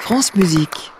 France Musique.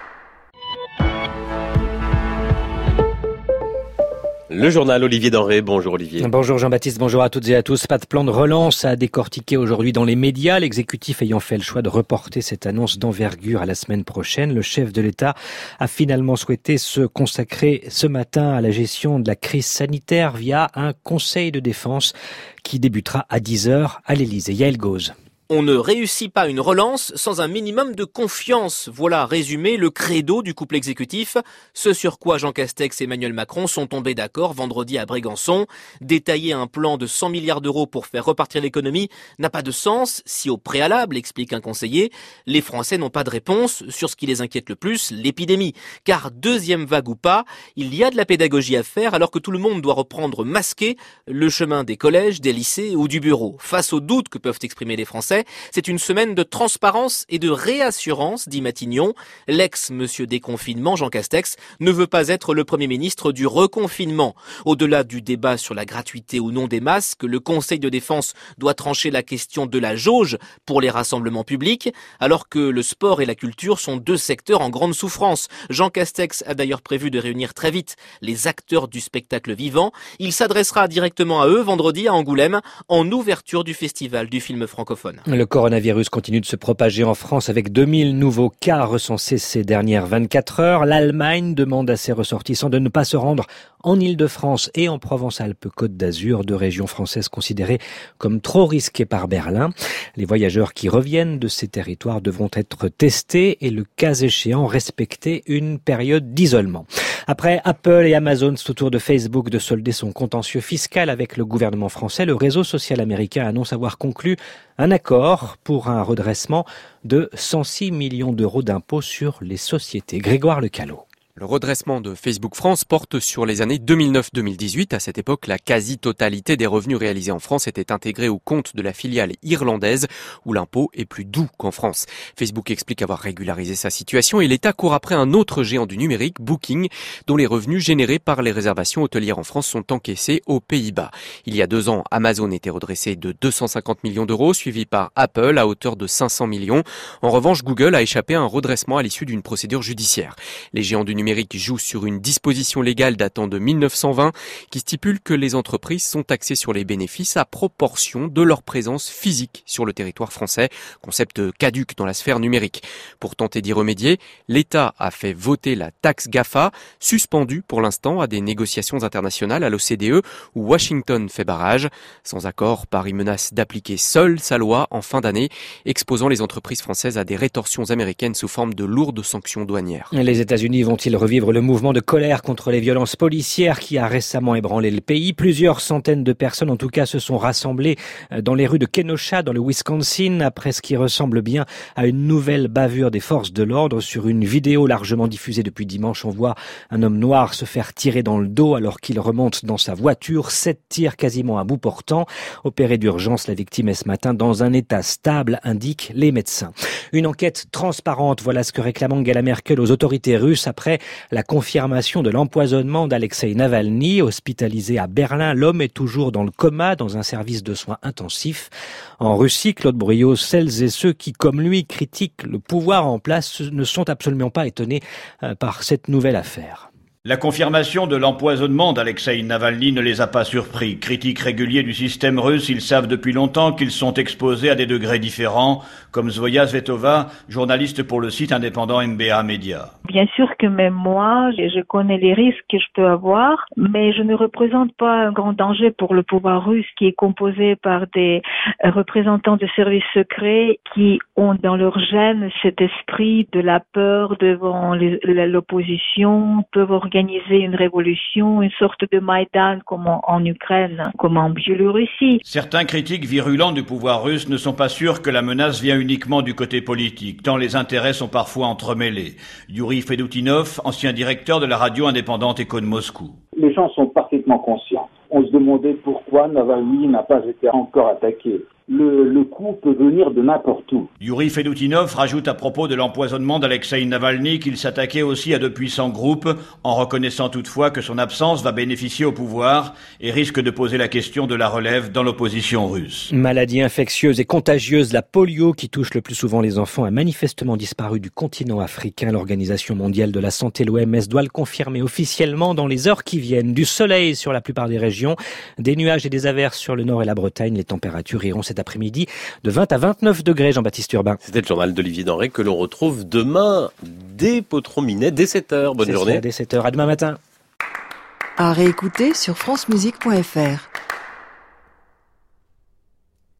Le journal Olivier Denré. Bonjour Olivier. Bonjour Jean-Baptiste, bonjour à toutes et à tous. Pas de plan de relance à décortiquer aujourd'hui dans les médias. L'exécutif ayant fait le choix de reporter cette annonce d'envergure à la semaine prochaine, le chef de l'État a finalement souhaité se consacrer ce matin à la gestion de la crise sanitaire via un conseil de défense qui débutera à 10h à l'Élysée. Yael Gauze. On ne réussit pas une relance sans un minimum de confiance. Voilà résumé le credo du couple exécutif. Ce sur quoi Jean Castex et Emmanuel Macron sont tombés d'accord vendredi à Brégançon. Détailler un plan de 100 milliards d'euros pour faire repartir l'économie n'a pas de sens si au préalable, explique un conseiller, les Français n'ont pas de réponse sur ce qui les inquiète le plus, l'épidémie. Car deuxième vague ou pas, il y a de la pédagogie à faire alors que tout le monde doit reprendre masqué le chemin des collèges, des lycées ou du bureau. Face aux doutes que peuvent exprimer les Français, c'est une semaine de transparence et de réassurance, dit Matignon. L'ex-monsieur déconfinement, Jean Castex, ne veut pas être le Premier ministre du reconfinement. Au-delà du débat sur la gratuité ou non des masques, le Conseil de défense doit trancher la question de la jauge pour les rassemblements publics, alors que le sport et la culture sont deux secteurs en grande souffrance. Jean Castex a d'ailleurs prévu de réunir très vite les acteurs du spectacle vivant. Il s'adressera directement à eux vendredi à Angoulême, en ouverture du festival du film francophone. Le coronavirus continue de se propager en France avec 2000 nouveaux cas recensés ces dernières 24 heures. L'Allemagne demande à ses ressortissants de ne pas se rendre en Île-de-France et en Provence-Alpes-Côte d'Azur, deux régions françaises considérées comme trop risquées par Berlin. Les voyageurs qui reviennent de ces territoires devront être testés et le cas échéant respecter une période d'isolement. Après Apple et Amazon, c'est au tour de Facebook de solder son contentieux fiscal avec le gouvernement français. Le réseau social américain annonce avoir conclu un accord pour un redressement de 106 millions d'euros d'impôts sur les sociétés. Grégoire Lecalot. Le redressement de Facebook France porte sur les années 2009-2018. À cette époque, la quasi-totalité des revenus réalisés en France était intégrée au compte de la filiale irlandaise où l'impôt est plus doux qu'en France. Facebook explique avoir régularisé sa situation et l'État court après un autre géant du numérique, Booking, dont les revenus générés par les réservations hôtelières en France sont encaissés aux Pays-Bas. Il y a 2 ans, Amazon était redressé de 250 millions d'euros, suivi par Apple à hauteur de 500 millions. En revanche, Google a échappé à un redressement à l'issue d'une procédure judiciaire. Les géants du numérique joue sur une disposition légale datant de 1920 qui stipule que les entreprises sont taxées sur les bénéfices à proportion de leur présence physique sur le territoire français, concept caduc dans la sphère numérique. Pour tenter d'y remédier, l'État a fait voter la taxe GAFA, suspendue pour l'instant à des négociations internationales à l'OCDE où Washington fait barrage. Sans accord, Paris menace d'appliquer seule sa loi en fin d'année, exposant les entreprises françaises à des rétorsions américaines sous forme de lourdes sanctions douanières. Les États-Unis vont-ils revivre le mouvement de colère contre les violences policières qui a récemment ébranlé le pays? Plusieurs centaines de personnes, en tout cas, se sont rassemblées dans les rues de Kenosha, dans le Wisconsin, après ce qui ressemble bien à une nouvelle bavure des forces de l'ordre. Sur une vidéo largement diffusée depuis dimanche, on voit un homme noir se faire tirer dans le dos alors qu'il remonte dans sa voiture. 7 tirs quasiment à bout portant. Opéré d'urgence, la victime est ce matin dans un état stable, indiquent les médecins. Une enquête transparente, voilà ce que réclame Angela Merkel aux autorités russes après la confirmation de l'empoisonnement d'Alexeï Navalny, hospitalisé à Berlin. L'homme est toujours dans le coma, dans un service de soins intensifs. En Russie, Claude Briot, celles et ceux qui, comme lui, critiquent le pouvoir en place ne sont absolument pas étonnés par cette nouvelle affaire. La confirmation de l'empoisonnement d'Alexeï Navalny ne les a pas surpris. Critiques réguliers du système russe, ils savent depuis longtemps qu'ils sont exposés à des degrés différents, comme Zvoya Zvetova, journaliste pour le site indépendant MBA Media. Bien sûr que même moi, je connais les risques que je peux avoir, mais je ne représente pas un grand danger pour le pouvoir russe qui est composé par des représentants de services secrets qui ont dans leur gène cet esprit de la peur devant l'opposition, peuvent organiser une révolution, une sorte de Maïdan comme en Ukraine, comme en Biélorussie. Certains critiques virulents du pouvoir russe ne sont pas sûrs que la menace vient uniquement du côté politique, tant les intérêts sont parfois entremêlés. Yuri Fedoutinov, ancien directeur de la radio indépendante Écho de Moscou. Les gens sont parfaitement conscients. On se demandait pourquoi Navalny n'a pas été encore attaqué. le coup peut venir de n'importe où. Yuri Fedoutinov rajoute à propos de l'empoisonnement d'Alexeï Navalny qu'il s'attaquait aussi à de puissants groupes, en reconnaissant toutefois que son absence va bénéficier au pouvoir et risque de poser la question de la relève dans l'opposition russe. Maladie infectieuse et contagieuse, la polio qui touche le plus souvent les enfants a manifestement disparu du continent africain. L'Organisation mondiale de la santé, l'OMS, doit le confirmer officiellement dans les heures qui viennent. Du soleil sur la plupart des régions, des nuages et des averses sur le nord et la Bretagne. Les températures iront cet après-midi de 20 à 29 degrés, Jean-Baptiste Urbain. C'était le journal d'Olivier Denré que l'on retrouve demain dès Potron-Minet, dès 7h. Bonne journée. Dès 7h. À demain matin. À réécouter sur francemusique.fr.